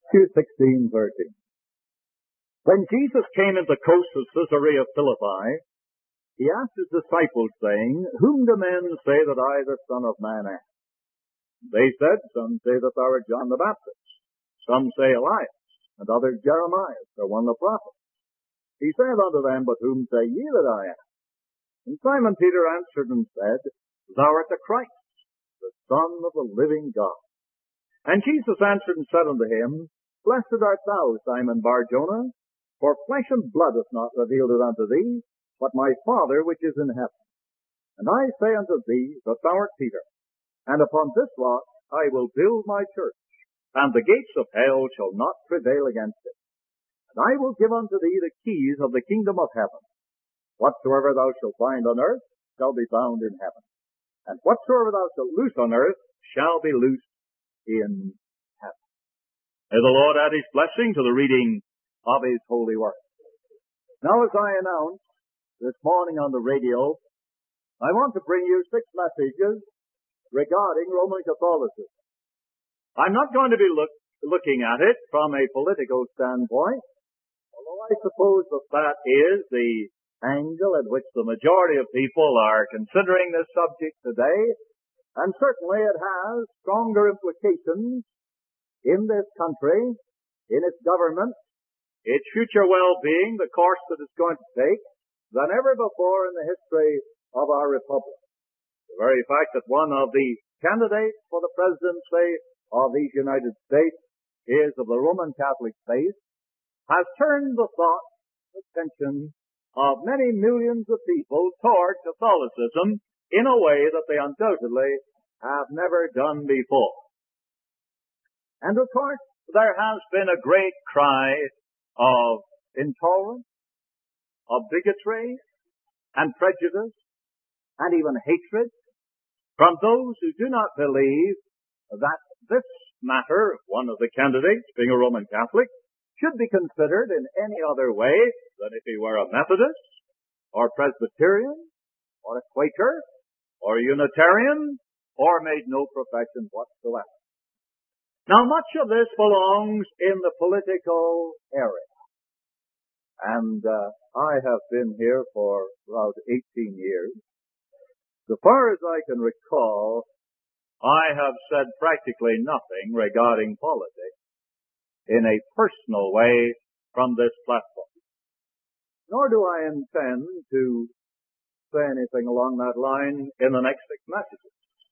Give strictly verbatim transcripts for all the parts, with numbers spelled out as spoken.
Matthew sixteen thirteen. When Jesus came into the coast of Caesarea Philippi, he asked his disciples, saying, Whom do men say that I, the Son of Man, am? They said, Some say that thou art John the Baptist, some say Elias, and others Jeremiah, or one of the prophets. He said unto them, But whom say ye that I am? And Simon Peter answered and said, Thou art the Christ, the Son of the living God. And Jesus answered and said unto him, Blessed art thou, Simon Bar-Jonah, for flesh and blood hath not revealed it unto thee, but my Father which is in heaven. And I say unto thee that thou art Peter, and upon this rock I will build my church, and the gates of hell shall not prevail against it. And I will give unto thee the keys of the kingdom of heaven. Whatsoever thou shalt bind on earth shall be bound in heaven, and whatsoever thou shalt loose on earth shall be loosed in heaven. May the Lord add his blessing to the reading of his holy word. Now, as I announced this morning on the radio, I want to bring you six messages regarding Roman Catholicism. I'm not going to be look, looking at it from a political standpoint, although I suppose that that is the angle at which the majority of people are considering this subject today, and certainly it has stronger implications in this country, in its government, its future well-being, the course that it's going to take, than ever before in the history of our republic. The very fact that one of the candidates for the presidency of these United States is of the Roman Catholic faith has turned the thought, attention of many millions of people toward Catholicism in a way that they undoubtedly have never done before. And of course, there has been a great cry of intolerance, of bigotry, and prejudice, and even hatred from those who do not believe that this matter, one of the candidates being a Roman Catholic, should be considered in any other way than if he were a Methodist, or Presbyterian, or a Quaker, or a Unitarian, or made no profession whatsoever. Now, much of this belongs in the political area. And uh, I have been here for about eighteen years. So far as I can recall, I have said practically nothing regarding politics in a personal way from this platform. Nor do I intend to say anything along that line in the next six messages.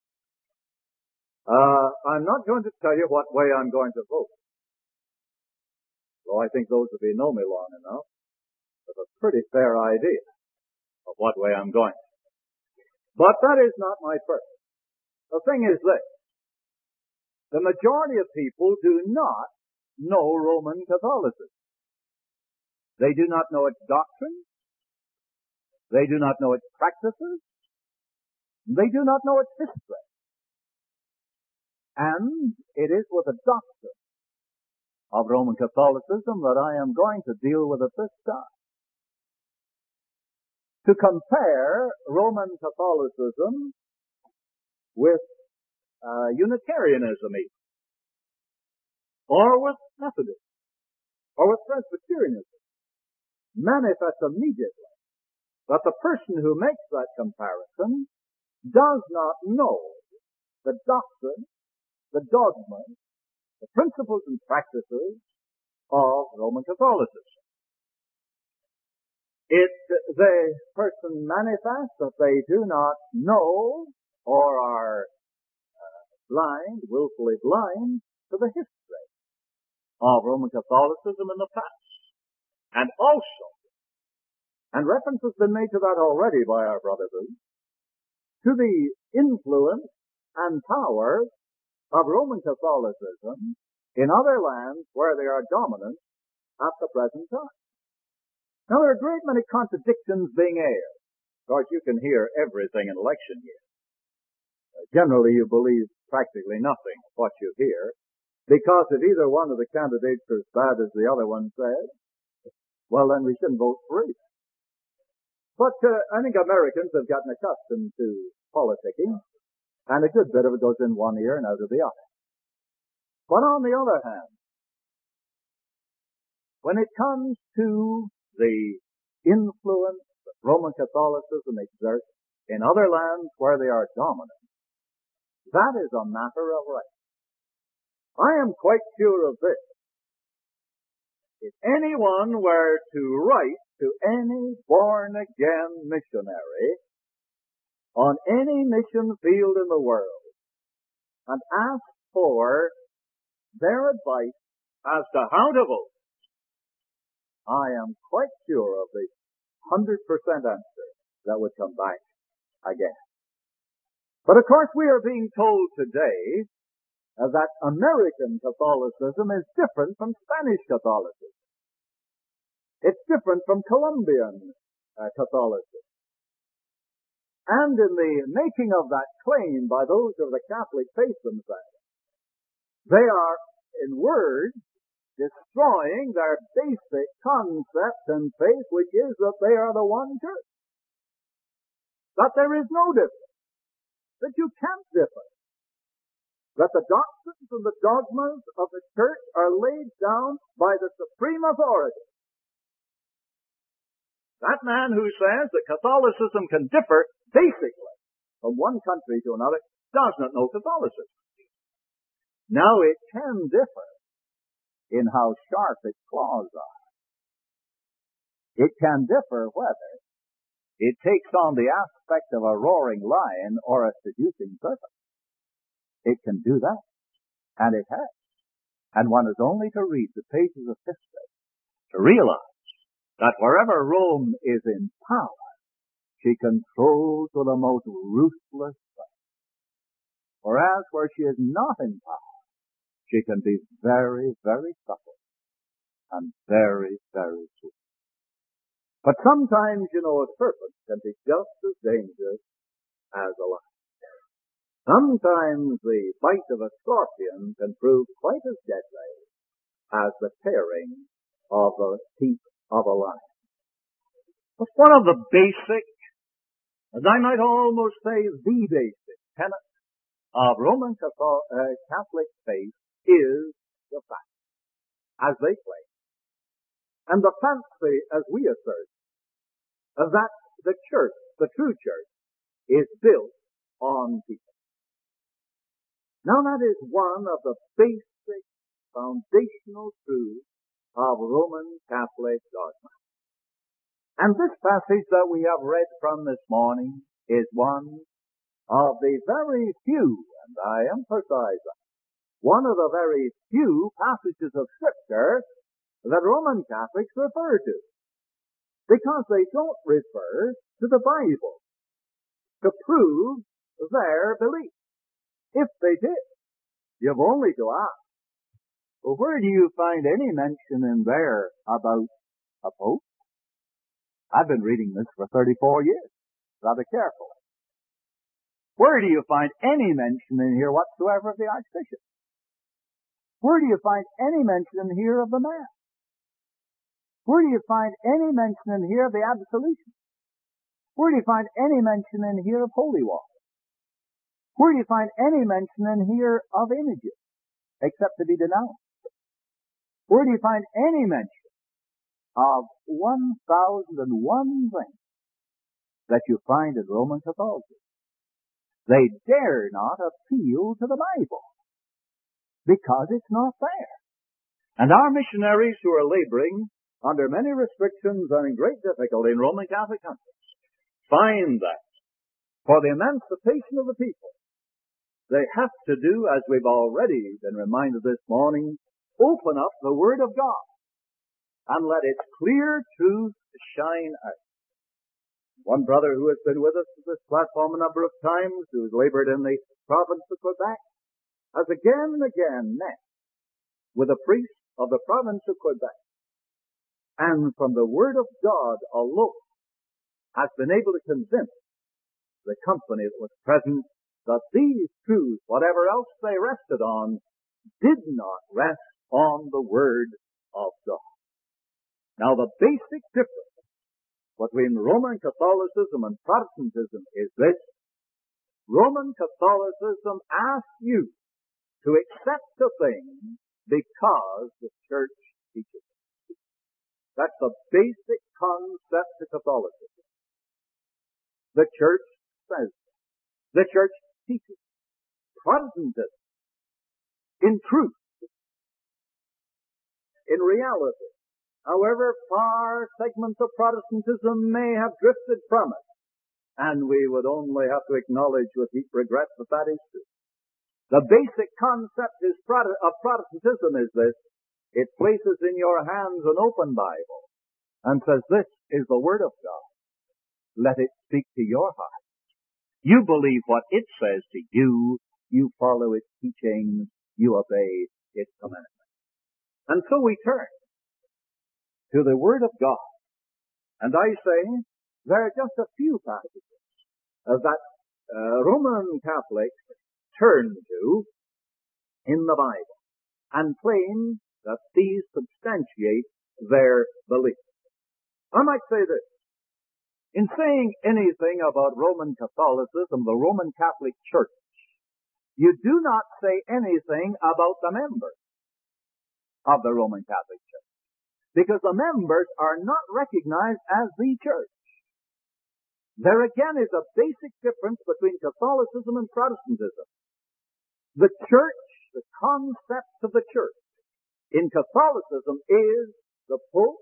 Uh, I'm not going to tell you what way I'm going to vote. Though I think those of you know me long enough have a pretty fair idea of what way I'm going. But that is not my purpose. The thing is this. The majority of people do not know Roman Catholicism. They do not know its doctrines. They do not know its practices. They do not know its history. And it is with the doctrine of Roman Catholicism that I am going to deal with at this time. To compare Roman Catholicism with uh, Unitarianism even, or with Methodism, or with Presbyterianism, manifests immediately that the person who makes that comparison does not know the doctrine, the dogmas, the principles and practices of Roman Catholicism. It, the person manifests that they do not know or are uh, blind, willfully blind, to the history of Roman Catholicism in the past. And also, and reference has been made to that already by our brother Booth, to the influence and power of Roman Catholicism in other lands where they are dominant at the present time. Now, there are a great many contradictions being aired. Of course, you can hear everything in election year. Uh, generally, you believe practically nothing of what you hear, because if either one of the candidates are as bad as the other one says, well, then we shouldn't vote for either. But uh, I think Americans have gotten accustomed to politicking, and a good bit of it goes in one ear and out of the other. But on the other hand, when it comes to the influence that Roman Catholicism exerts in other lands where they are dominant, that is a matter of right. I am quite sure of this. If anyone were to write to any born-again missionary on any mission field in the world and ask for their advice as to how to vote, I am quite sure of the one hundred percent answer that would come back again. But of course we are being told today uh, that American Catholicism is different from Spanish Catholicism. It's different from Colombian uh, Catholicism. And in the making of that claim by those of the Catholic faith themselves, they are, in words, destroying their basic concept and faith, which is that they are the one church. That there is no difference. That you can't differ. That the doctrines and the dogmas of the church are laid down by the supreme authority. That man who says that Catholicism can differ basically from one country to another does not know Catholicism. Now it can differ in how sharp its claws are. It can differ whether it takes on the aspect of a roaring lion or a seducing serpent. It can do that. And it has. And one has only to read the pages of history to realize that wherever Rome is in power, she controls with a most ruthless way. Whereas where she is not in power, she can be very, very subtle and very, very sweet. But sometimes, you know, a serpent can be just as dangerous as a lion. Sometimes the bite of a scorpion can prove quite as deadly as the tearing of the teeth of a lion. But one of the basic, and I might almost say the basic tenet of Roman Catholic faith is the fact, as they claim, and the fancy as we assert, that the church, the true church, is built on people. Now that is one of the basic foundational truths of Roman Catholic dogma. And this passage that we have read from this morning is one of the very few, and I emphasize that, one of the very few passages of Scripture that Roman Catholics refer to. Because they don't refer to the Bible to prove their belief. If they did, you've only to ask, well, where do you find any mention in there about a pope? I've been reading this for thirty-four years, rather carefully. Where do you find any mention in here whatsoever of the archbishop? Where do you find any mention in here of the mass? Where do you find any mention in here of the absolution? Where do you find any mention in here of holy water? Where do you find any mention in here of images, except to be denounced? Where do you find any mention of one thousand and one things that you find in Roman Catholicism? They dare not appeal to the Bible because it's not there. And our missionaries who are laboring under many restrictions and in great difficulty in Roman Catholic countries find that for the emancipation of the people, they have to do, as we've already been reminded this morning, open up the Word of God and let its clear truth shine out. One brother who has been with us at this platform a number of times, who has labored in the province of Quebec, has again and again met with a priest of the province of Quebec, and from the Word of God alone has been able to convince the company that was present that these truths, whatever else they rested on, did not rest on the Word of God. Now the basic difference between Roman Catholicism and Protestantism is this: Roman Catholicism asks you to accept a thing because the church teaches it. That's the basic concept of Catholicism. The Church says, the Church teaches. Protestantism, in truth, in reality, however far segments of Protestantism may have drifted from it, and we would only have to acknowledge with deep regret that that is true. The basic concept is, of Protestantism is this: it places in your hands an open Bible and says, this is the Word of God. Let it speak to your heart. You believe what it says to you. You follow its teachings. You obey its commandments. And so we turn to the Word of God. And I say, there are just a few passages that uh, Roman Catholics turn to in the Bible and claim that these substantiate their belief. I might say this: in saying anything about Roman Catholicism, the Roman Catholic Church, you do not say anything about the members of the Roman Catholic Church, because the members are not recognized as the Church. There again is a basic difference between Catholicism and Protestantism. The Church, the concept of the Church in Catholicism is the Pope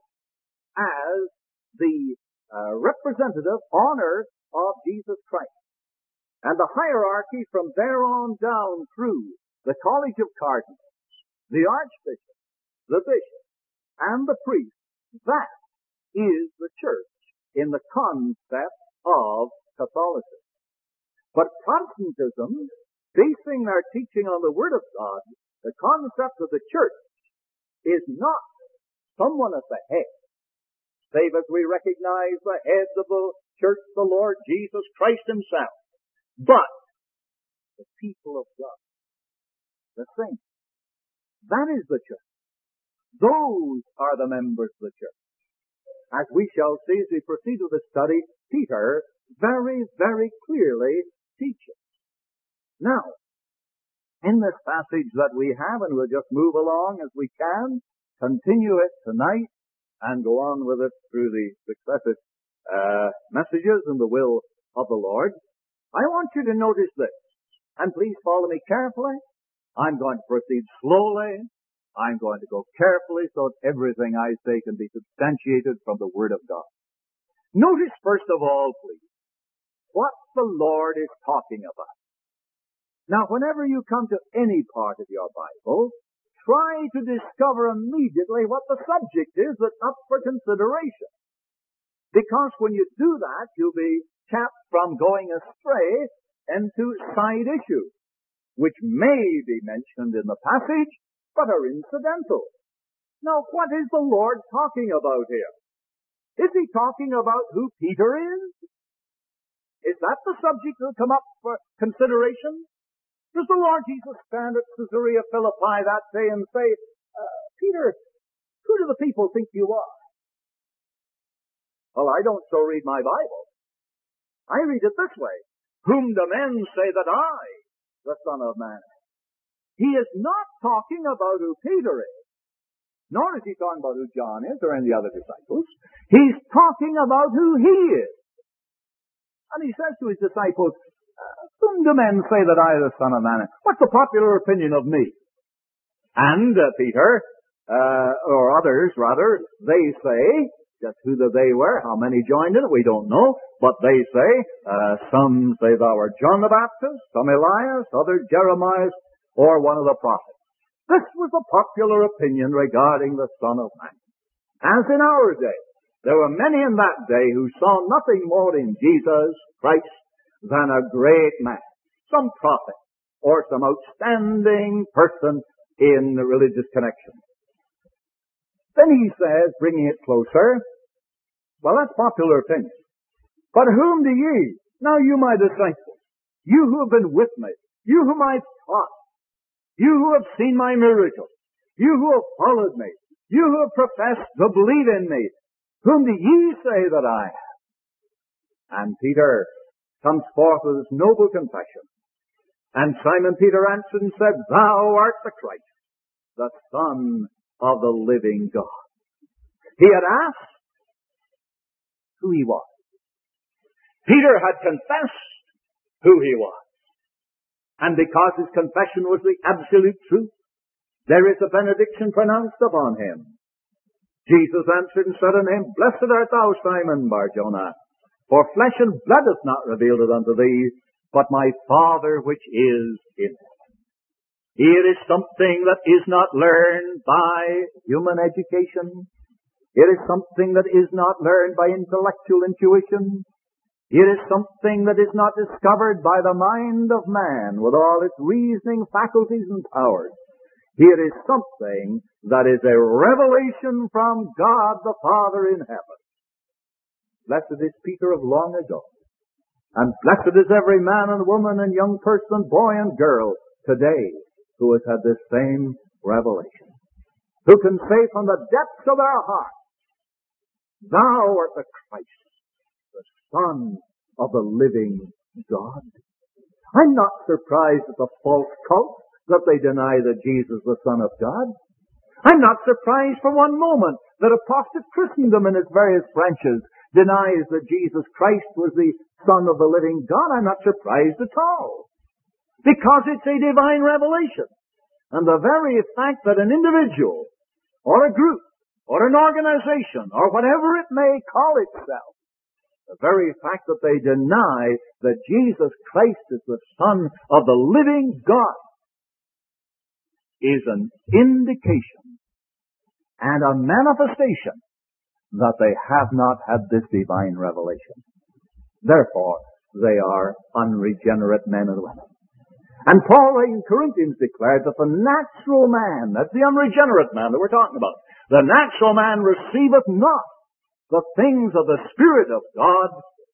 as the uh, representative on earth of Jesus Christ. And the hierarchy from there on down through the College of Cardinals, the Archbishop, the Bishop, and the priest, that is the Church in the concept of Catholicism. But Protestantism, basing their teaching on the Word of God, the concept of the Church is not someone at the head, save as we recognize the head of the Church, the Lord Jesus Christ Himself. But the people of God, the saints, that is the Church. Those are the members of the Church. As we shall see as we proceed with the study, Peter very, very clearly teaches. Now, in this passage that we have, and we'll just move along as we can, continue it tonight, and go on with it through the successive uh, messages in the will of the Lord, I want you to notice this, and please follow me carefully. I'm going to proceed slowly. I'm going to go carefully so that everything I say can be substantiated from the Word of God. Notice first of all, please, what the Lord is talking about. Now, whenever you come to any part of your Bible, try to discover immediately what the subject is that's up for consideration. Because when you do that, you'll be kept from going astray into side issues, which may be mentioned in the passage, but are incidental. Now, what is the Lord talking about here? Is He talking about who Peter is? Is that the subject that will come up for consideration? Does the Lord Jesus stand at Caesarea Philippi that day and say, uh, Peter, who do the people think you are? Well, I don't so read my Bible. I read it this way: whom do men say that I, the Son of Man, am? He is not talking about who Peter is, nor is He talking about who John is or any other disciples. He's talking about who He is. And He says to His disciples, whom do men say that I, the Son of Man, am? What's the popular opinion of me? And uh, Peter, uh, or others rather, they say, just who the they were, how many joined in it, we don't know, but they say, uh, some say thou art John the Baptist, some Elias, others Jeremiah, or one of the prophets. This was the popular opinion regarding the Son of Man. As in our day, there were many in that day who saw nothing more in Jesus Christ than a great man, some prophet, or some outstanding person in the religious connection. Then he says, bringing it closer, well, that's popular opinion. But whom do ye? Now you, my disciples, you who have been with me, you whom I've taught, you who have seen my miracles, you who have followed me, you who have professed to believe in me, whom do ye say that I am? And Peter comes forth with his noble confession. And Simon Peter answered and said, Thou art the Christ, the Son of the living God. He had asked who he was. Peter had confessed who he was. And because his confession was the absolute truth, there is a benediction pronounced upon him. Jesus answered and said unto him, Blessed art thou, Simon Bar-Jonah, for flesh and blood hath not revealed it unto thee, but my Father which is in heaven. It is something that is not learned by human education. It is something that is not learned by intellectual intuition. It is something that is not discovered by the mind of man with all its reasoning faculties and powers. It is something that is a revelation from God the Father in heaven. Blessed is Peter of long ago. And blessed is every man and woman and young person, boy and girl today who has had this same revelation. Who can say from the depths of their heart, Thou art the Christ, the Son of the living God. I'm not surprised at the false cult that they deny that Jesus is the Son of God. I'm not surprised for one moment that apostate Christendom in its various branches denies that Jesus Christ was the Son of the living God. I'm not surprised at all. Because it's a divine revelation. And the very fact that an individual, or a group, or an organization, or whatever it may call itself, the very fact that they deny that Jesus Christ is the Son of the living God is an indication and a manifestation that they have not had this divine revelation. Therefore, they are unregenerate men and women. And Paul in Corinthians declared that the natural man, that's the unregenerate man that we're talking about, the natural man receiveth not the things of the Spirit of God,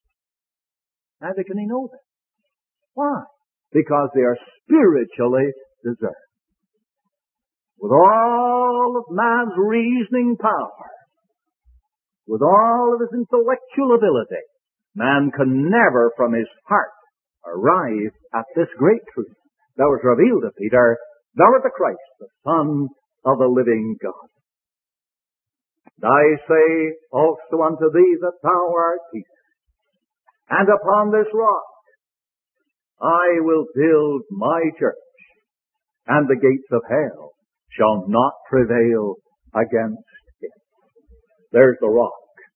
neither can he know them. Why? Because they are spiritually discerned. With all of man's reasoning power, with all of his intellectual ability, man can never from his heart arrive at this great truth that was revealed to Peter. Thou art the Christ, the Son of the living God. And I say also unto thee that thou art Peter, and upon this rock I will build my church, and the gates of hell shall not prevail against it. There's the rock.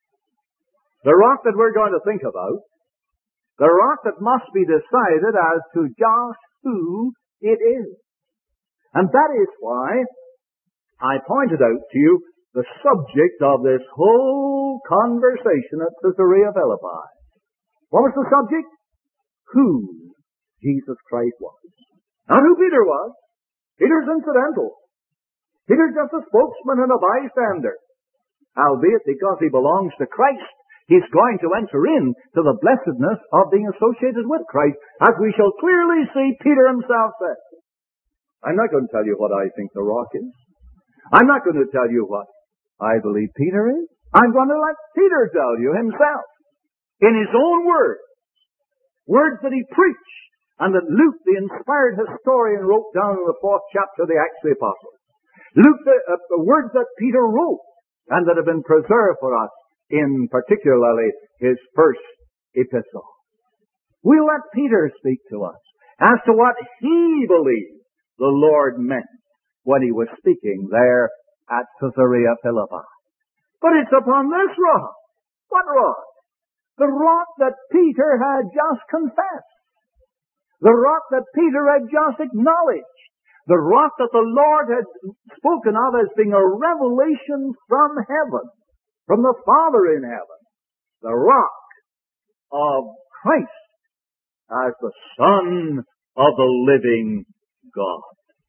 The rock that we're going to think about. The rock that must be decided as to just who it is. And that is why I pointed out to you the subject of this whole conversation at Caesarea Philippi. What was the subject? Who Jesus Christ was. Not who Peter was. Peter's incidental. Peter's just a spokesman and a bystander. Albeit because he belongs to Christ, he's going to enter in to the blessedness of being associated with Christ, as we shall clearly see Peter himself said. I'm not going to tell you what I think the rock is. I'm not going to tell you what I believe Peter is. I'm going to let Peter tell you himself, in his own words, words that he preached, and that Luke, the inspired historian, wrote down in the fourth chapter of the Acts of the Apostles. Luke, the, uh, the words that Peter wrote, and that have been preserved for us in particularly his first epistle. We'll let Peter speak to us as to what he believed the Lord meant when he was speaking there at Caesarea Philippi. But it's upon this rock. What rock? The rock that Peter had just confessed. The rock that Peter had just acknowledged. The rock that the Lord had spoken of as being a revelation from heaven, from the Father in heaven. The rock of Christ as the Son of the living God.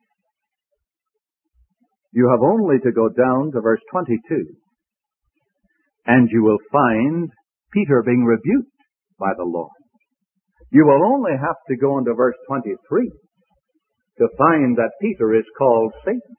You have only to go down to verse twenty-two, and you will find Peter being rebuked by the Lord. You will only have to go into verse twenty-three to find that Peter is called Satan.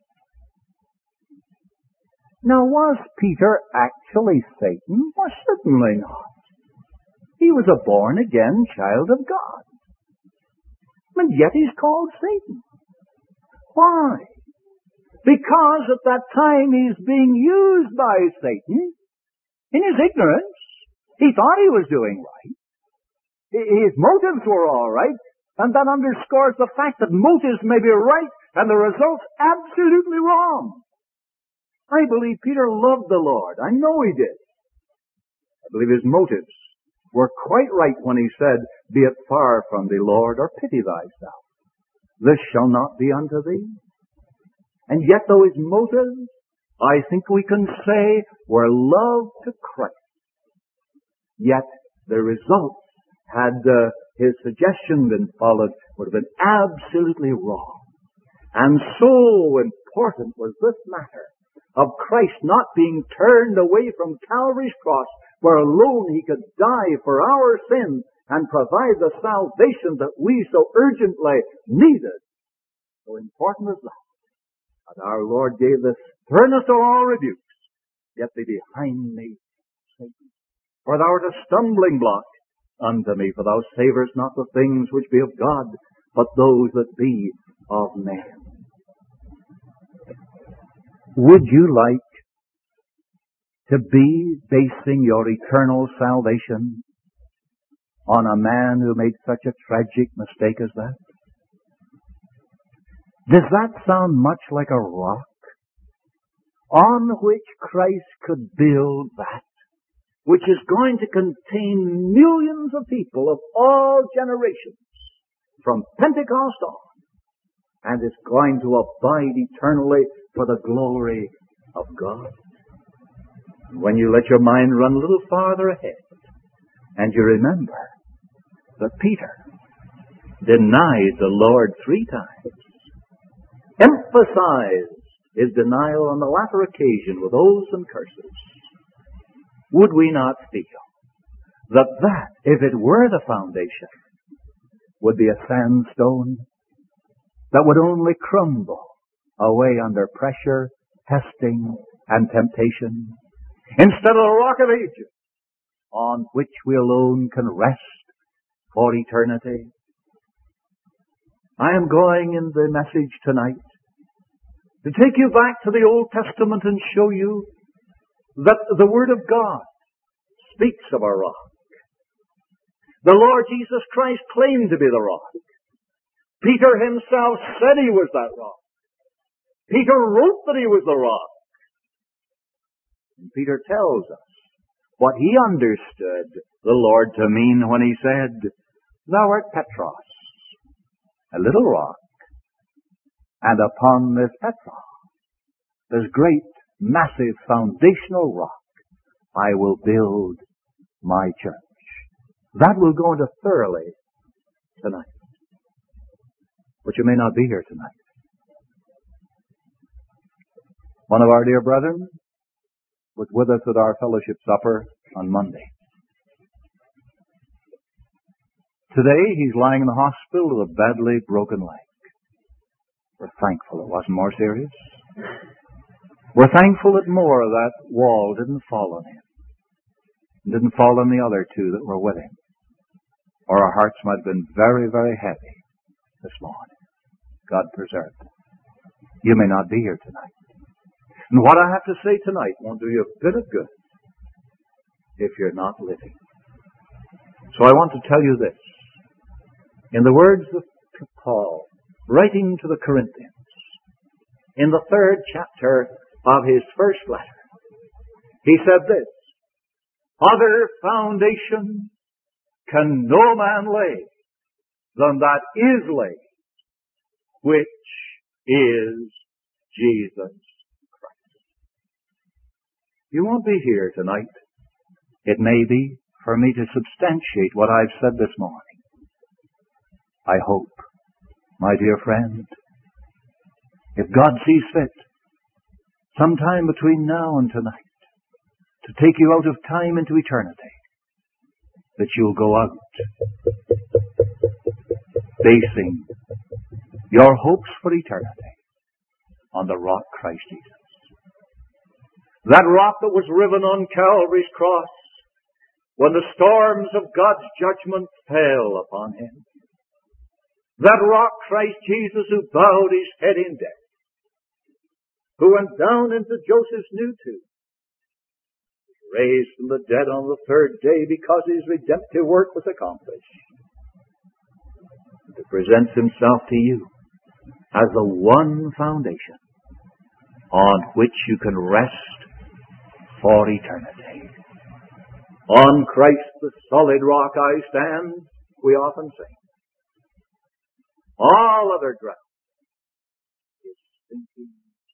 Now, was Peter actually Satan? Well, certainly not. He was a born-again child of God. And yet he's called Satan. Why? Because at that time he's being used by Satan. In his ignorance, he thought he was doing right. His motives were all right. And that underscores the fact that motives may be right and the results absolutely wrong. I believe Peter loved the Lord. I know he did. I believe his motives were quite right when he said, "Be it far from thee, Lord, or pity thyself. This shall not be unto thee." And yet, though his motives, I think we can say, were love to Christ, yet the results, had uh, his suggestion been followed, would have been absolutely wrong. And so important was this matter of Christ not being turned away from Calvary's cross, where alone he could die for our sins and provide the salvation that we so urgently needed. So important is that. And our Lord gave this sternest of all rebukes: "Get thee behind me, Satan, for thou art a stumbling block unto me, for thou savorest not the things which be of God, but those that be of men." Would you like to be basing your eternal salvation on a man who made such a tragic mistake as that? Does that sound much like a rock on which Christ could build that which is going to contain millions of people of all generations from Pentecost on, and is going to abide eternally for the glory of God? When you let your mind run a little farther ahead, and you remember that Peter denied the Lord three times, emphasized his denial on the latter occasion with oaths and curses, would we not feel that that, if it were the foundation, would be a sandstone that would only crumble away under pressure, testing, and temptation, instead of the rock of ages on which we alone can rest for eternity? I am going in the message tonight to take you back to the Old Testament and show you that the Word of God speaks of a rock. The Lord Jesus Christ claimed to be the rock. Peter himself said he was that rock. Peter wrote that he was the rock. And Peter tells us what he understood the Lord to mean when he said, "Thou art Petros, a little rock, and upon this Petros, this great, massive, foundational rock, I will build my church." That will go into thoroughly tonight. But you may not be here tonight. One of our dear brethren was with us at our fellowship supper on Monday. Today he's lying in the hospital with a badly broken leg. We're thankful it wasn't more serious. We're thankful that more of that wall didn't fall on him. It didn't fall on the other two that were with him. Or our hearts might have been very, very heavy this morning. God preserve them. You may not be here tonight. And what I have to say tonight won't do you a bit of good if you're not living. So I want to tell you this. In the words of Paul, writing to the Corinthians, in the third chapter of his first letter, he said this: "Other foundation can no man lay than that is laid, which is Jesus Christ." You won't be here tonight. It may be for me to substantiate what I've said this morning. I hope, my dear friend, if God sees fit, sometime between now and tonight, to take you out of time into eternity, that you'll go out basing your hopes for eternity on the rock Christ Jesus. That rock that was riven on Calvary's cross when the storms of God's judgment fell upon him. That rock Christ Jesus who bowed his head in death. who went down into Joseph's new tomb, raised from the dead on the third day because his redemptive work was accomplished, and presents himself to you as the one foundation on which you can rest for eternity. On Christ the solid rock I stand, we often sing. All other ground is sinking.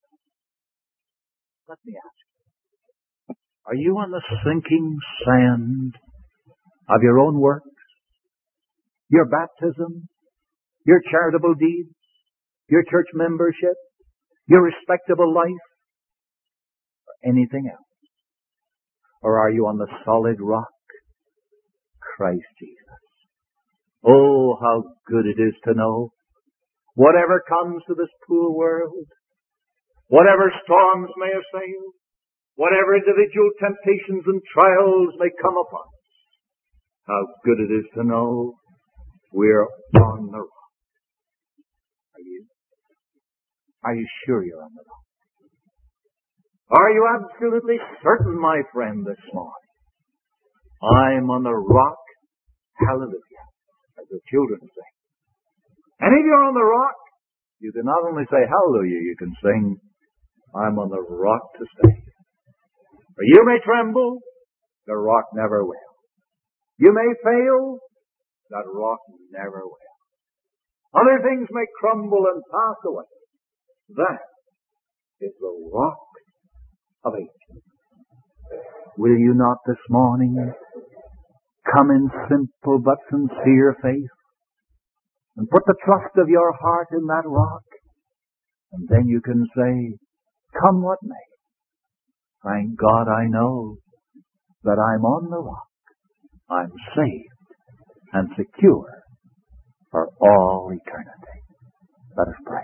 Let me ask you, are you on the sinking sand of your own works, your baptism, your charitable deeds, your church membership, your respectable life, or anything else? Or are you on the solid rock, Christ Jesus? Oh, how good it is to know, whatever comes to this poor world, whatever storms may assail, whatever individual temptations and trials may come upon us, how good it is to know we're on the rock. Are you? Are you sure you're on the rock? Are you absolutely certain, my friend, this morning? I'm on the rock, hallelujah, as the children sing. And if you're on the rock, you can not only say hallelujah, you can sing, I'm on the rock to stay. For you may tremble, the rock never will. You may fail, that rock never will. Other things may crumble and pass away. That is the rock of ages. Will you not this morning come in simple but sincere faith and put the trust of your heart in that rock? And then you can say, come what may, thank God I know that I'm on the rock. I'm saved and secure for all eternity. Let us pray.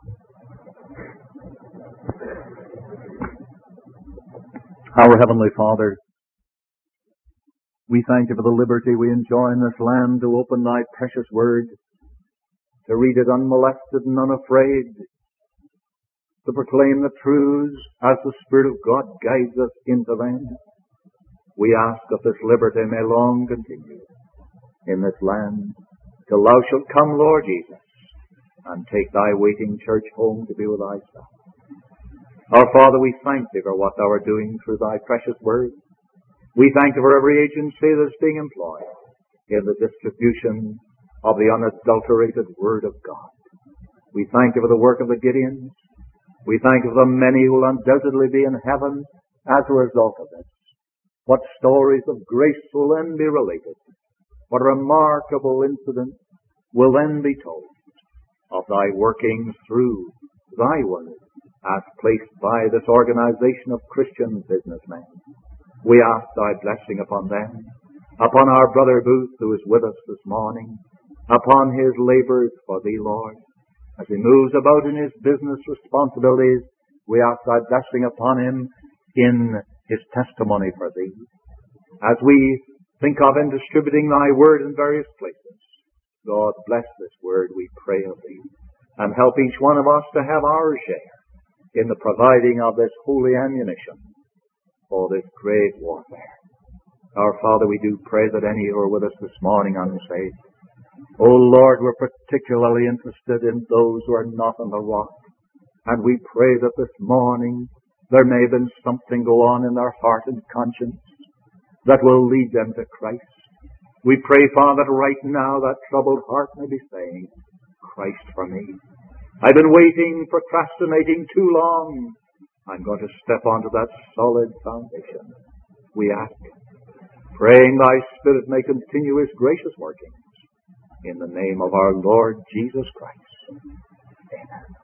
Our Heavenly Father, we thank you for the liberty we enjoy in this land to open thy precious word, to read it unmolested and unafraid, to proclaim the truths as the Spirit of God guides us into them. We ask that this liberty may long continue in this land till thou shalt come, Lord Jesus, and take thy waiting church home to be with thyself. Our Father, we thank thee for what thou art doing through thy precious word. We thank thee for every agency that is being employed in the distribution of the unadulterated word of God. We thank thee for the work of the Gideons. We thank thee for the many who will undoubtedly be in heaven as a result of this. What stories of grace will then be related? What remarkable incidents will then be told of thy workings through thy word as placed by this organization of Christian businessmen? We ask thy blessing upon them, upon our brother Booth who is with us this morning, upon his labors for thee, Lord. As he moves about in his business responsibilities, we ask thy blessing upon him in his testimony for thee. As we think of in distributing thy word in various places, God bless this word, we pray of thee, and help each one of us to have our share in the providing of this holy ammunition for this great warfare. Our Father, we do pray that any who are with us this morning unsaved, oh Lord, we're particularly interested in those who are not on the rock. And we pray that this morning there may have been something go on in their heart and conscience that will lead them to Christ. We pray, Father, that right now that troubled heart may be saying, Christ for me. I've been waiting, procrastinating too long. I'm going to step onto that solid foundation. We ask, praying thy Spirit may continue his gracious workings. In the name of our Lord Jesus Christ. Amen.